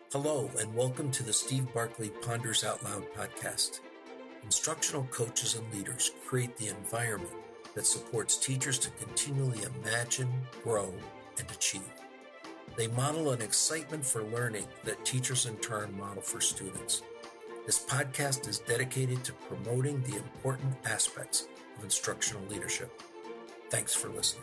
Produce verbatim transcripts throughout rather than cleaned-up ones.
Hello, and welcome to the Steve Barkley Ponders Out Loud podcast. Instructional coaches and leaders create the environment that supports teachers to continually imagine, grow, and achieve. They model an excitement for learning that teachers in turn model for students. This podcast is dedicated to promoting the important aspects of instructional leadership. Thanks for listening.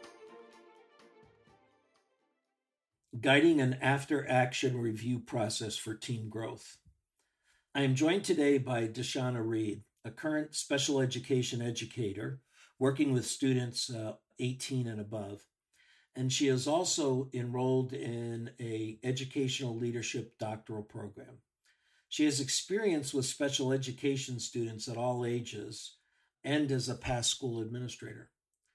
Guiding an after-action review process for team growth. I am joined today by Deshana Reed, a current special education educator working with students uh, eighteen and above. And she is also enrolled in a educational leadership doctoral program. She has experience with special education students at all ages and as a past school administrator.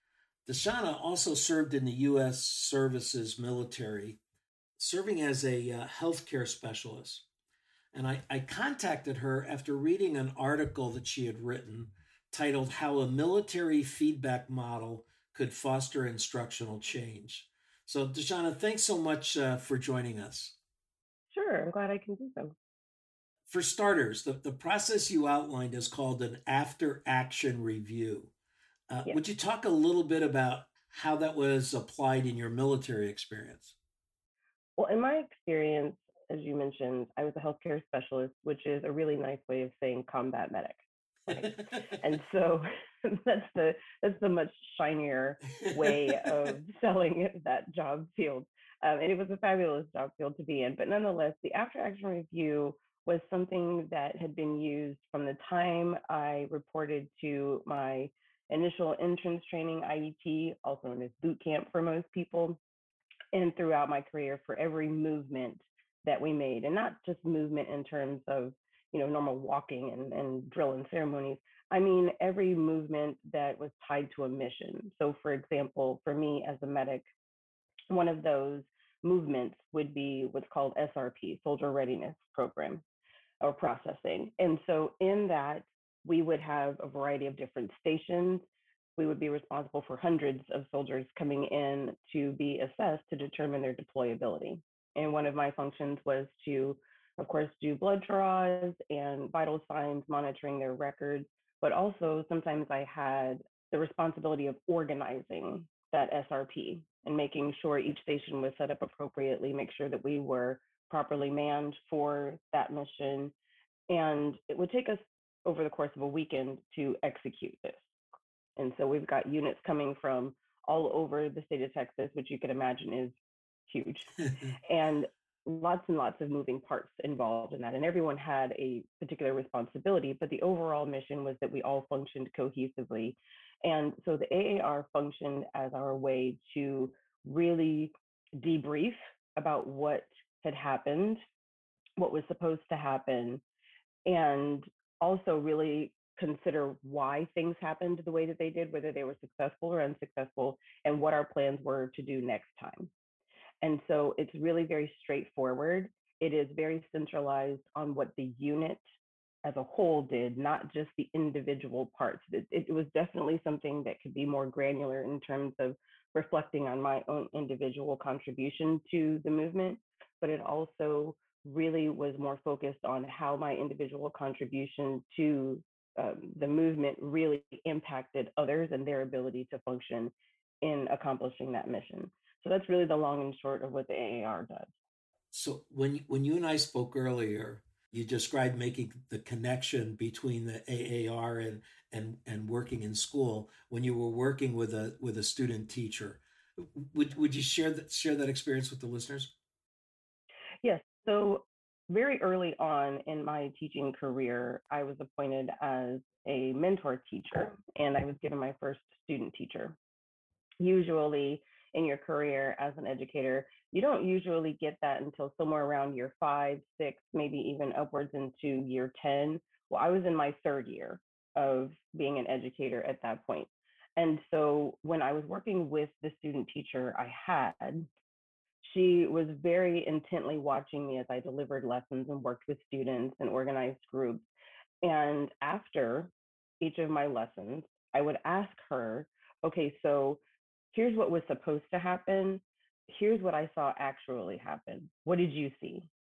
Deshana also served in the U S Services military, serving as a uh, healthcare specialist. And I, I contacted her after reading an article that she had written titled How a Military Feedback Model Could Foster Instructional Change. So, Deshana, thanks so much uh, for joining us. Sure, I'm glad I can do so. For starters, the, the process you outlined is called an after-action review. Uh, Yes. Would you talk a little bit about how that was applied in your military experience? Well, in my experience, as you mentioned, I was a healthcare specialist, which is a really nice way of saying combat medic. Right. And so that's the that's the much shinier way of selling that job field. Um, and it was a fabulous job field to be in. But nonetheless, the after action review was something that had been used from the time I reported to my initial entrance training, I E T, also known as boot camp for most people, and throughout my career for every movement that we made, and not just movement in terms of, you know, normal walking and, and drill and ceremonies. I mean, every movement that was tied to a mission. So for example, for me as a medic, one of those movements would be what's called S R P, Soldier Readiness Program or processing. And so in that, we would have a variety of different stations. We would be responsible for hundreds of soldiers coming in to be assessed to determine their deployability. And one of my functions was to, of course, do blood draws and vital signs, monitoring their records, but also sometimes I had the responsibility of organizing that S R P and making sure each station was set up appropriately, make sure that we were properly manned for that mission. And it would take us over the course of a weekend to execute this. And so we've got units coming from all over the state of Texas, which you can imagine is huge, and lots and lots of moving parts involved in that. And everyone had a particular responsibility, but the overall mission was that we all functioned cohesively. And so the A A R functioned as our way to really debrief about what had happened, what was supposed to happen, and also really consider why things happened the way that they did, whether they were successful or unsuccessful, and what our plans were to do next time. And so it's really very straightforward. It is very centralized on what the unit as a whole did, not just the individual parts. It, it was definitely something that could be more granular in terms of reflecting on my own individual contribution to the movement, but it also really was more focused on how my individual contribution to um, the movement really impacted others and their ability to function in accomplishing that mission. So that's really the long and short of what the A A R does. So when when you and I spoke earlier, you described making the connection between the A A R and and and working in school when you were working with a with a student teacher. Would would you share that share that experience with the listeners? Yes. So very early on in my teaching career, I was appointed as a mentor teacher, and I was given my first student teacher. Usually in your career as an educator, you don't usually get that until somewhere around year five, six, maybe even upwards into year ten. Well, I was in my third year of being an educator at that point. And so when I was working with the student teacher I had, she was very intently watching me as I delivered lessons and worked with students and organized groups. And after each of my lessons, I would ask her, okay, so here's what was supposed to happen. Here's what I saw actually happen. What did you see?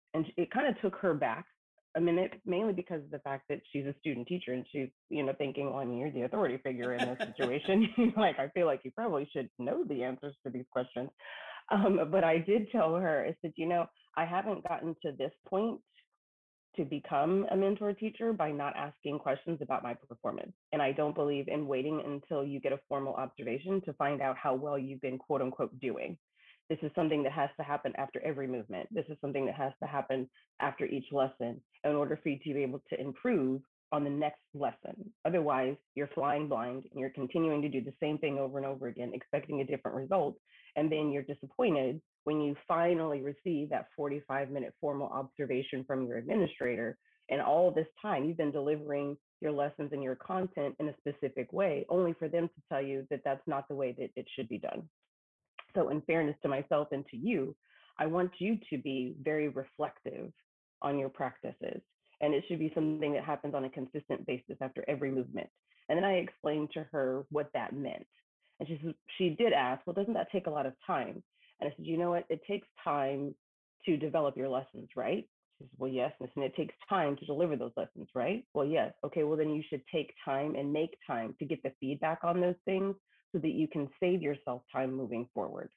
And it kind of took her back a minute, mainly because of the fact that she's a student teacher and she's, you know, thinking, well, I mean, you're the authority figure in this situation. Like, I feel like you probably should know the answers to these questions. Um, but I did tell her, I said, you know, I haven't gotten to this point to become a mentor teacher by not asking questions about my performance. And I don't believe in waiting until you get a formal observation to find out how well you've been, quote unquote, doing. This is something that has to happen after every movement. This is something that has to happen after each lesson in order for you to be able to improve on the next lesson. Otherwise, you're flying blind and you're continuing to do the same thing over and over again, expecting a different result. And then you're disappointed when you finally receive that forty-five minute formal observation from your administrator. And all this time, you've been delivering your lessons and your content in a specific way, only for them to tell you that that's not the way that it should be done. So, in fairness to myself and to you, I want you to be very reflective on your practices. And it should be something that happens on a consistent basis after every movement. And then I explained to her what that meant. And she, she did ask, well, doesn't that take a lot of time? And I said, you know what? It takes time to develop your lessons, right? She said, well, yes. And it takes time to deliver those lessons, right? Well, yes. Okay, well, then you should take time and make time to get the feedback on those things so that you can save yourself time moving forward.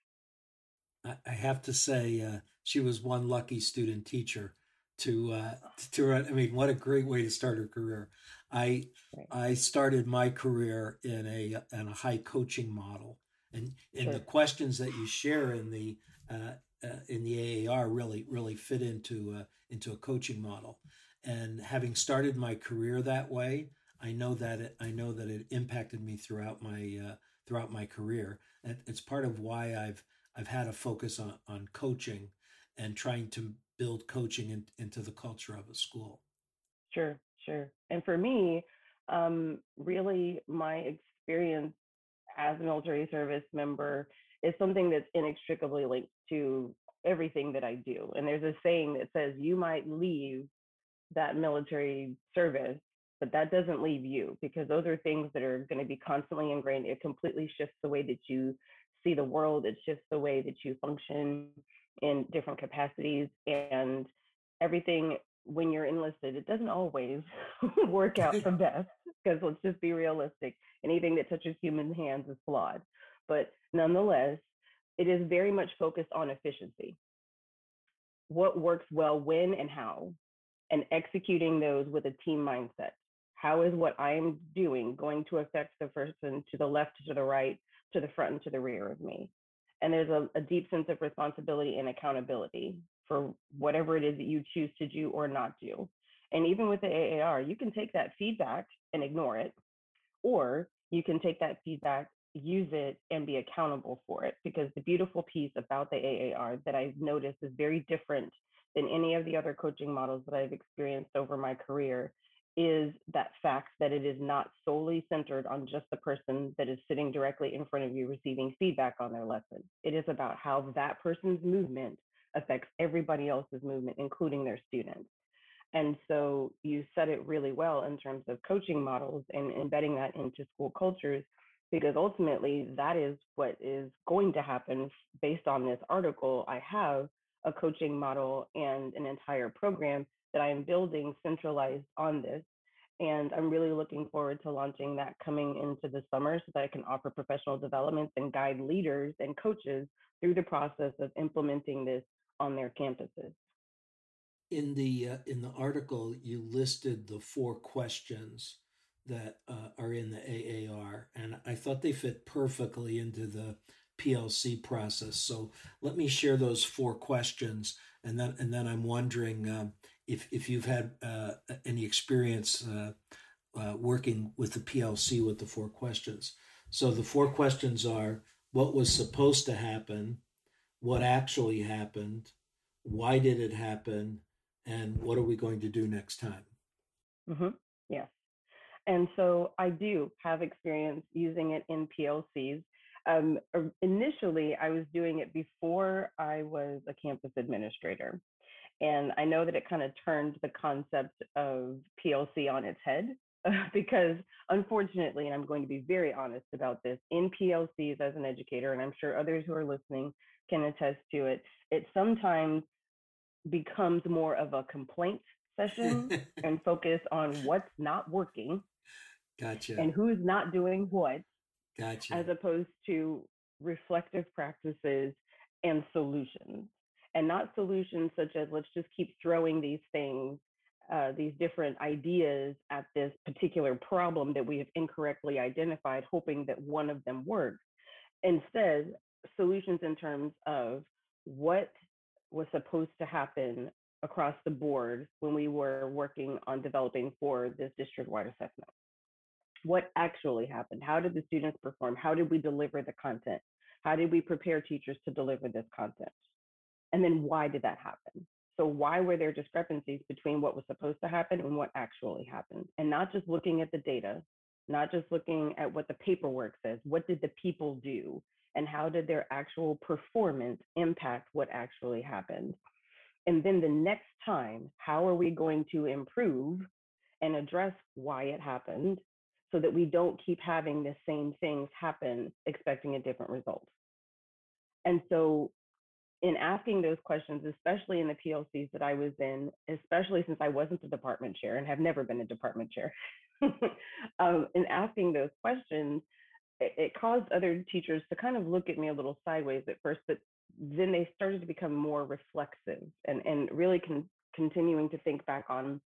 I have to say, uh, she was one lucky student teacher to uh, to run. I mean, what a great way to start her career. I Right. I started my career in a in a high coaching model, and in Sure. the questions that you share in the uh, uh, in the A A R really really fit into uh, into a coaching model. And having started my career that way, I know that it, I know that it impacted me throughout my uh, throughout my career. And it's part of why I've I've had a focus on, on coaching and trying to build coaching in, into the culture of a school. Sure, sure. And for me, um, really, my experience as a military service member is something that's inextricably linked to everything that I do. And there's a saying that says you might leave that military service, but that doesn't leave you, because those are things that are going to be constantly ingrained. It completely shifts the way that you see the world, it shifts the way that you function in different capacities, and everything when you're enlisted, it doesn't always work out the best, because let's just be realistic. Anything that touches human hands is flawed. But nonetheless, it is very much focused on efficiency. What works well when and how, and executing those with a team mindset. How is what I'm doing going to affect the person to the left, to the right, to the front, and to the rear of me? And there's a, a deep sense of responsibility and accountability for whatever it is that you choose to do or not do. And even with the A A R, you can take that feedback and ignore it, or you can take that feedback, use it, and be accountable for it. Because the beautiful piece about the A A R that I've noticed is very different than any of the other coaching models that I've experienced over my career is that fact that it is not solely centered on just the person that is sitting directly in front of you receiving feedback on their lesson. It is about how that person's movement affects everybody else's movement, including their students. And so you said it really well in terms of coaching models and embedding that into school cultures, because ultimately that is what is going to happen based on this article. I have a coaching model and an entire program that I am building centralized on this. And I'm really looking forward to launching that coming into the summer so that I can offer professional developments and guide leaders and coaches through the process of implementing this on their campuses. In the uh, in the article, you listed the four questions that uh, are in the A A R, and I thought they fit perfectly into the P L C process. So let me share those four questions, and then and then I'm wondering um, if if you've had uh, any experience uh, uh, working with the P L C with the four questions. So the four questions are: what was supposed to happen, what actually happened, why did it happen, and what are we going to do next time? Mm-hmm. Yes. And so I do have experience using it in P L Cs. Um, initially, I was doing it before I was a campus administrator. And I know that it kind of turned the concept of P L C on its head because unfortunately, and I'm going to be very honest about this, in P L Cs as an educator, and I'm sure others who are listening can attest to it, it sometimes becomes more of a complaint session and focus on what's not working. Gotcha. And who's not doing what. Gotcha. As opposed to reflective practices and solutions. And not solutions such as let's just keep throwing these things, uh, these different ideas at this particular problem that we have incorrectly identified, hoping that one of them works. Instead, solutions in terms of what was supposed to happen across the board when we were working on developing for this district-wide assessment. What actually happened? How did the students perform? How did we deliver the content? How did we prepare teachers to deliver this content? And then why did that happen? So why were there discrepancies between what was supposed to happen and what actually happened? And not just looking at the data, not just looking at what the paperwork says, what did the people do? And how did their actual performance impact what actually happened? And then the next time, how are we going to improve and address why it happened, so that we don't keep having the same things happen, expecting a different result? And so in asking those questions, especially in the P L Cs that I was in, especially since I wasn't the department chair and have never been a department chair, um, in asking those questions, it, it caused other teachers to kind of look at me a little sideways at first, but then they started to become more reflexive and, and really con- continuing to think back on,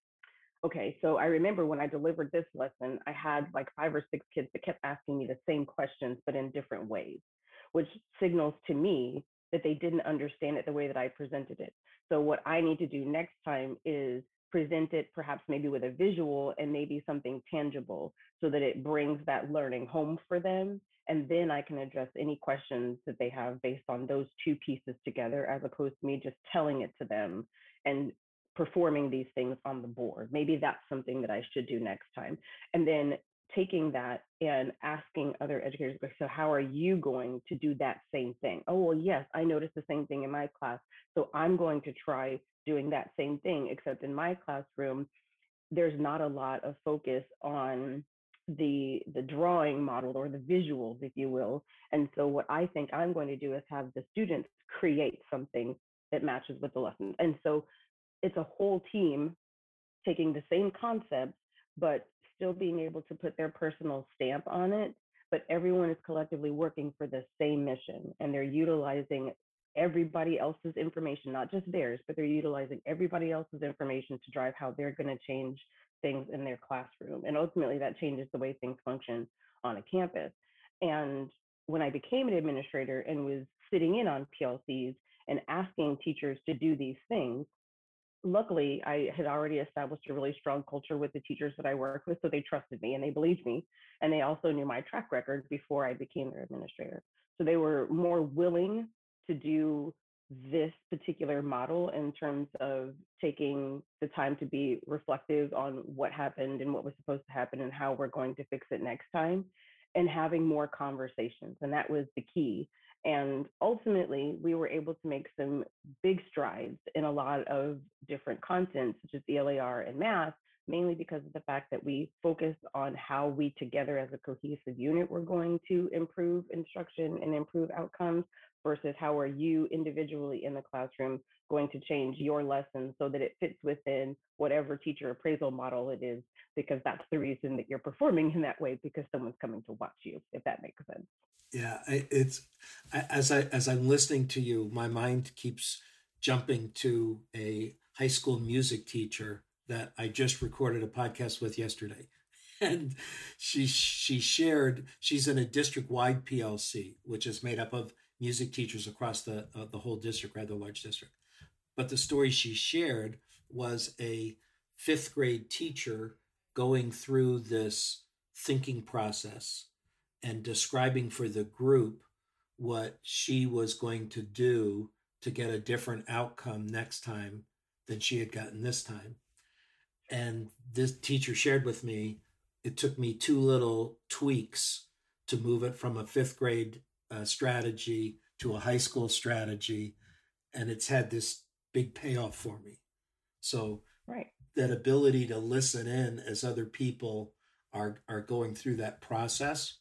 okay, so I remember when I delivered this lesson, I had like five or six kids that kept asking me the same questions, but in different ways, which signals to me that they didn't understand it the way that I presented it. So what I need to do next time is present it perhaps maybe with a visual and maybe something tangible, so that it brings that learning home for them. And then I can address any questions that they have based on those two pieces together, as opposed to me just telling it to them and performing these things on the board. Maybe that's something that I should do next time. And then taking that and asking other educators, so how are you going to do that same thing? Oh, well, yes, I noticed the same thing in my class, so I'm going to try doing that same thing, except in my classroom, there's not a lot of focus on the the drawing model or the visuals, if you will. And so what I think I'm going to do is have the students create something that matches with the lesson. And so it's a whole team taking the same concepts, but still being able to put their personal stamp on it. But everyone is collectively working for the same mission, and they're utilizing everybody else's information, not just theirs, but they're utilizing everybody else's information to drive how they're going to change things in their classroom. And ultimately, that changes the way things function on a campus. And when I became an administrator and was sitting in on P L Cs and asking teachers to do these things, luckily, I had already established a really strong culture with the teachers that I worked with, so they trusted me and they believed me. And they also knew my track record before I became their administrator. So they were more willing to do this particular model in terms of taking the time to be reflective on what happened and what was supposed to happen and how we're going to fix it next time, and having more conversations. And that was the key. And ultimately, we were able to make some big strides in a lot of different content, such as E L A R and math, mainly because of the fact that we focused on how we together as a cohesive unit were going to improve instruction and improve outcomes, versus how are you individually in the classroom going to change your lessons so that it fits within whatever teacher appraisal model it is, because that's the reason that you're performing in that way, because someone's coming to watch you, if that makes sense. Yeah, it's as I as I'm listening to you, my mind keeps jumping to a high school music teacher that I just recorded a podcast with yesterday, and she she shared she's in a district-wide P L C, which is made up of music teachers across the uh, the whole district, rather large district. But the story she shared was a fifth grade teacher going through this thinking process and describing for the group what she was going to do to get a different outcome next time than she had gotten this time. And this teacher shared with me, it took me two little tweaks to move it from a fifth grade uh, strategy to a high school strategy. And it's had this big payoff for me. So right. That ability to listen in as other people are, are going through that process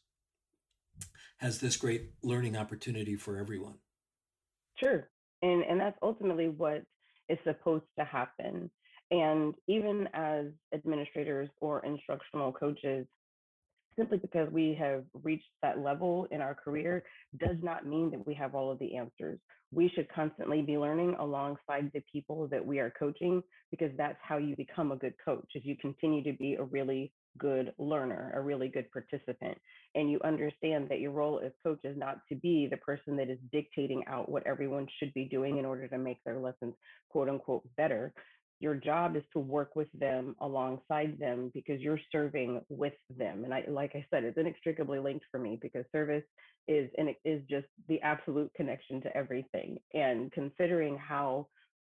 has this great learning opportunity for everyone. Sure. And and that's ultimately what is supposed to happen. And even as administrators or instructional coaches, simply because we have reached that level in our career does not mean that we have all of the answers. We should constantly be learning alongside the people that we are coaching, because that's how you become a good coach, is you continue to be a really good learner, a really good participant. And you understand that your role as coach is not to be the person that is dictating out what everyone should be doing in order to make their lessons quote unquote better. Your job is to work with them, alongside them, because you're serving with them. And I, like I said, it's inextricably linked for me, because service is and it is just the absolute connection to everything. And considering how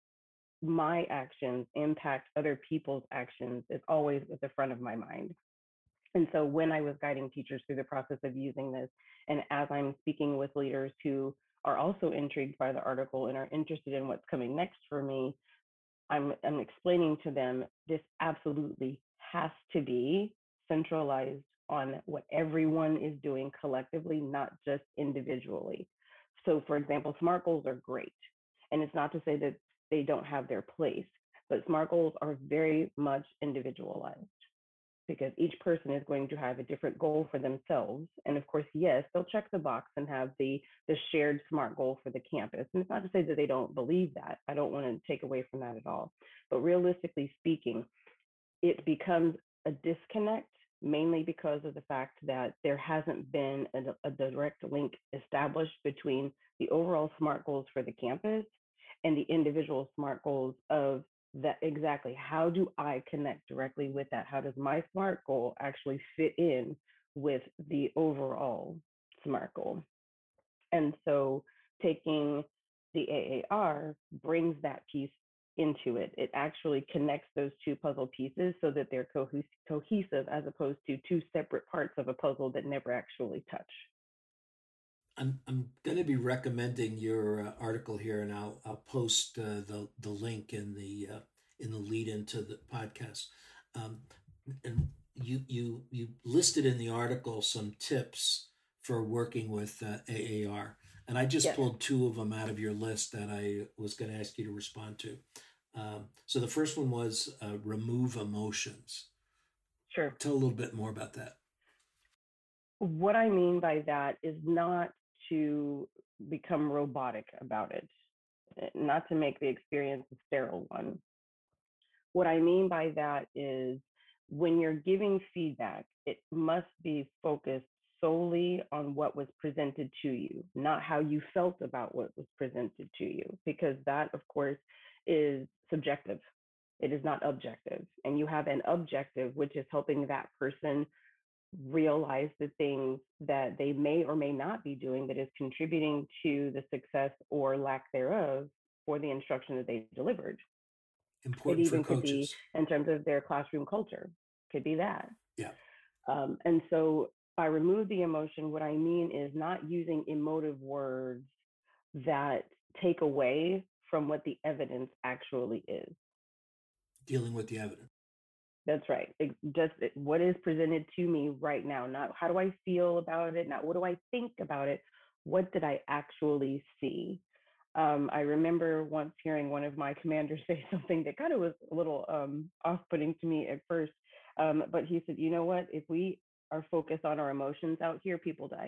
my actions impact other people's actions is always at the front of my mind. And so when I was guiding teachers through the process of using this, and as I'm speaking with leaders who are also intrigued by the article and are interested in what's coming next for me, I'm, I'm explaining to them this absolutely has to be centralized on what everyone is doing collectively, not just individually. So, for example, SMART goals are great. And it's not to say that they don't have their place, but SMART goals are very much individualized, because each person is going to have a different goal for themselves. And of course, yes, they'll check the box and have the, the shared SMART goal for the campus. And it's not to say that they don't believe that. I don't want to take away from that at all. But realistically speaking, it becomes a disconnect, mainly because of the fact that there hasn't been a, a direct link established between the overall SMART goals for the campus and the individual SMART goals of that. Exactly, how do I connect directly with that? How does my SMART goal actually fit in with the overall SMART goal? And so taking the A A R brings that piece into it. It actually connects those two puzzle pieces so that they're co- cohesive, as opposed to two separate parts of a puzzle that never actually touch. I'm I'm going to be recommending your uh, article here, and I'll I'll post uh, the the link in the uh, in the lead into the podcast. Um, and you you you listed in the article some tips for working with uh, A A R, and I just Yes. pulled two of them out of your list that I was going to ask you to respond to. Um, so the first one was uh, remove emotions. Sure. Tell a little bit more about that. What I mean by that is not to become robotic about it, not to make the experience a sterile one. What I mean by that is, when you're giving feedback, it must be focused solely on what was presented to you, not how you felt about what was presented to you, because that, of course, is subjective. It is not objective. And you have an objective, which is helping that person realize the things that they may or may not be doing that is contributing to the success or lack thereof for the instruction that they delivered. It Important for even could be coaches. in terms of their classroom culture, could be that. Yeah. Um, and so by remove the emotion, what I mean is not using emotive words that take away from what the evidence actually is. Dealing with the evidence. That's right. It just what is presented to me right now, not how do I feel about it, not what do I think about it, what did I actually see? Um, I remember once hearing one of my commanders say something that kind of was a little um, off-putting to me at first, um, but he said, you know what, if we are focused on our emotions out here, people die.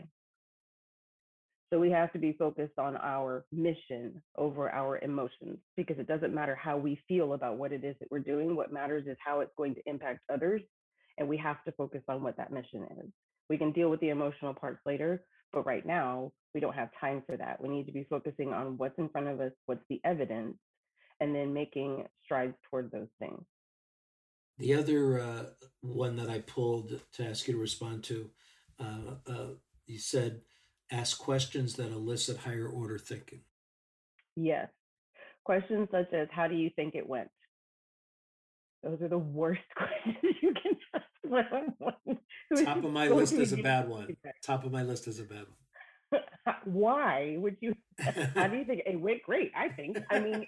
So we have to be focused on our mission over our emotions, because it doesn't matter how we feel about what it is that we're doing. What matters is how it's going to impact others. And we have to focus on what that mission is. We can deal with the emotional parts later, but right now we don't have time for that. We need to be focusing on what's in front of us, what's the evidence, and then making strides toward those things. The other uh, one that I pulled to ask you to respond to, uh, uh, you said, ask questions that elicit higher order thinking. Yes. Questions such as, how do you think it went? Those are the worst questions you can ask someone. Top of my list is a bad one. Top of my list is a bad one. Why would you? How do you think it went? Great, I think. I mean,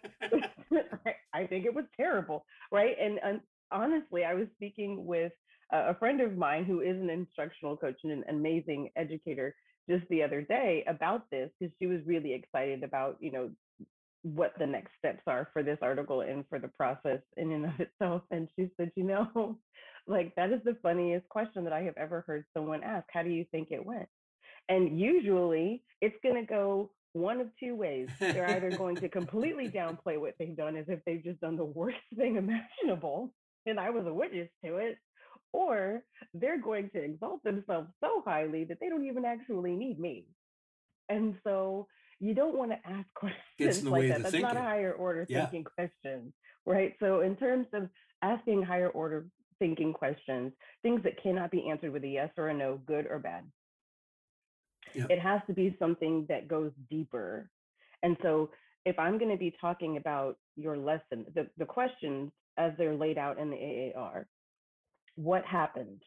I think it was terrible, right? And, and honestly, I was speaking with a friend of mine who is an instructional coach and an amazing educator just the other day about this, because she was really excited about, you know, what the next steps are for this article and for the process in and of itself. And she said, you know, like that is the funniest question that I have ever heard someone ask. How do you think it went? And usually it's going to go one of two ways. They're either going to completely downplay what they've done as if they've just done the worst thing imaginable, and I was a witness to it, or they're going to exalt themselves so highly that they don't even actually need me. And so you don't want to ask Gets in questions the like way of that. the That's not a thinking. higher order Yeah. thinking question, right? So in terms of asking higher order thinking questions, things that cannot be answered with a yes or a no, good or bad, Yeah. it has to be something that goes deeper. And so if I'm going to be talking about your lesson, the, the questions as they're laid out in the A A R, what happened?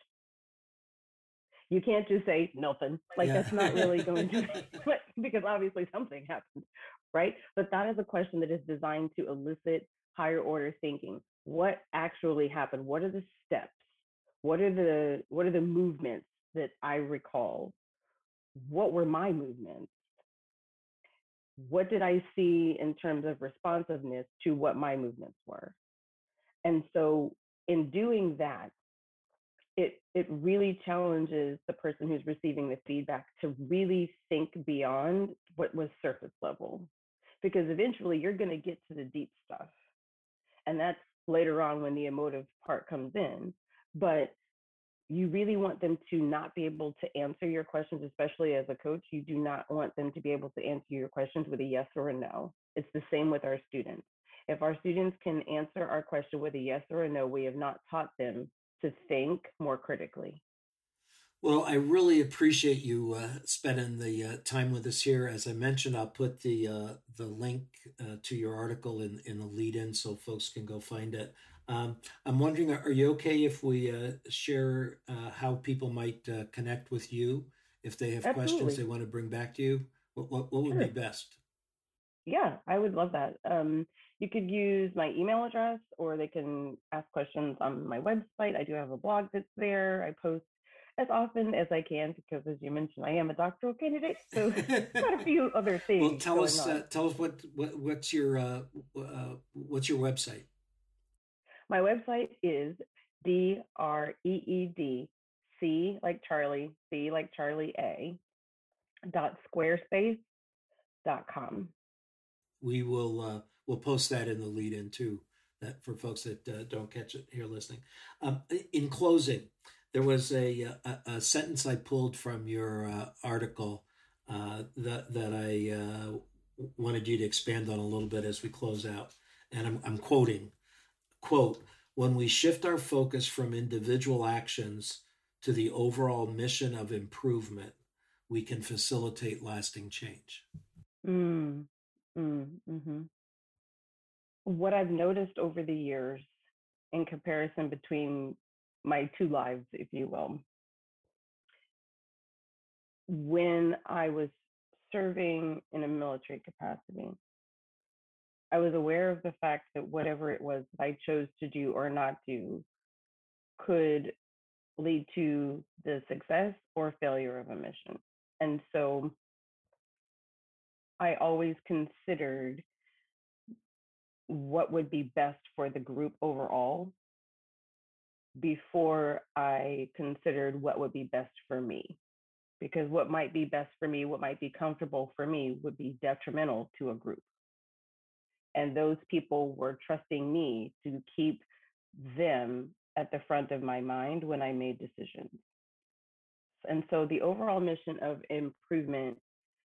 You can't just say nothing. Like Yeah. that's not really going to because obviously something happened, right? But that is a question that is designed to elicit higher order thinking. What actually happened? What are the steps? What are the what are the movements that I recall? What were my movements? What did I see in terms of responsiveness to what my movements were? And so in doing that, it it really challenges the person who's receiving the feedback to really think beyond what was surface level, because eventually you're going to get to the deep stuff, and that's later on when the emotive part comes in. But you really want them to not be able to answer your questions, especially as a coach. You do not want them to be able to answer your questions with a yes or a no. It's the same with our students. If our students can answer our question with a yes or a no, we have not taught them to think more critically. Well, I really appreciate you uh, spending the uh, time with us here. As I mentioned, I'll put the uh, the link uh, to your article in, in the lead in so folks can go find it. Um, I'm wondering, are you okay if we uh, share uh, how people might uh, connect with you if they have questions Absolutely. they want to bring back to you? What, what, what would be Sure. best? Yeah, I would love that. Um, you could use my email address or they can ask questions on my website. I do have a blog that's there. I post as often as I can because, as you mentioned, I am a doctoral candidate. So, quite a few other Well, things tell going us on. uh, tell us what, what what's your uh, uh, what's your website? My website is D R E E D C like Charlie, C like Charlie A dot squarespace dot com. We will uh, we'll post that in the lead in too, that for folks that uh, don't catch it here listening. Um, in closing, there was a, a, a sentence I pulled from your uh, article uh, that that I uh, wanted you to expand on a little bit as we close out, and I'm, I'm quoting quote when we shift our focus from individual actions to the overall mission of improvement, we can facilitate lasting change. Mm, mm, mm-hmm. What I've noticed over the years in comparison between my two lives, if you will, when I was serving in a military capacity, I was aware of the fact that whatever it was that I chose to do or not do could lead to the success or failure of a mission. And so I always considered what would be best for the group overall before I considered what would be best for me. Because what might be best for me, what might be comfortable for me, would be detrimental to a group. And those people were trusting me to keep them at the front of my mind when I made decisions. And so the overall mission of improvement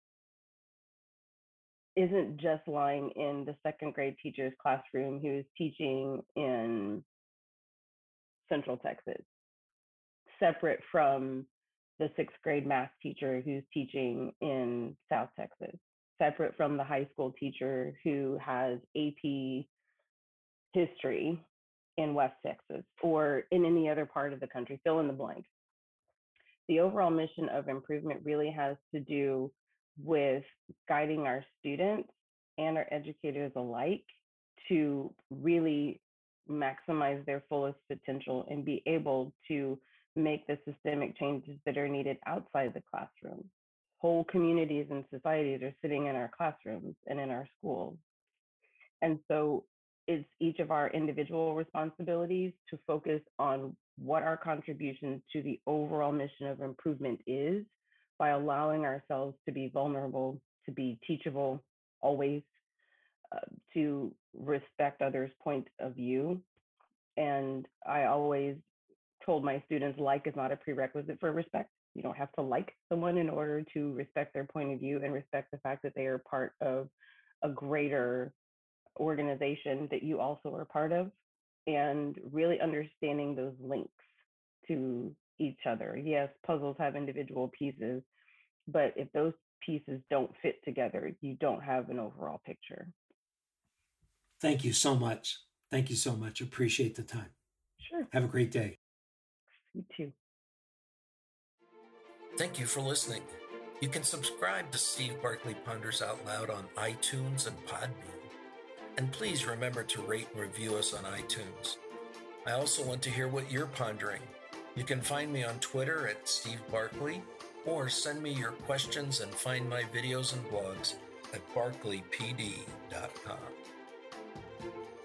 isn't just lying in the second grade teacher's classroom who is teaching in Central Texas, separate from the sixth grade math teacher who's teaching in South Texas, separate from the high school teacher who has A P history in West Texas or in any other part of the country, fill in the blank. The overall mission of improvement really has to do with guiding our students and our educators alike to really maximize their fullest potential and be able to make the systemic changes that are needed outside the classroom. Whole communities and societies are sitting in our classrooms and in our schools. And so it's each of our individual responsibilities to focus on what our contribution to the overall mission of improvement is by allowing ourselves to be vulnerable, to be teachable always, uh, to respect others' point of view. And I always told my students like is not a prerequisite for respect. You don't have to like someone in order to respect their point of view and respect the fact that they are part of a greater organization that you also are part of, and really understanding those links to each other. Yes, puzzles have individual pieces, but if those pieces don't fit together, you don't have an overall picture. Thank you so much. Thank you so much. Appreciate the time. Sure. Have a great day. You too. Thank you for listening. You can subscribe to Steve Barkley Ponders Out Loud on iTunes and Podbean. And please remember to rate and review us on iTunes. I also want to hear what you're pondering. You can find me on Twitter at Steve Barkley, or send me your questions and find my videos and blogs at barkley p d dot com.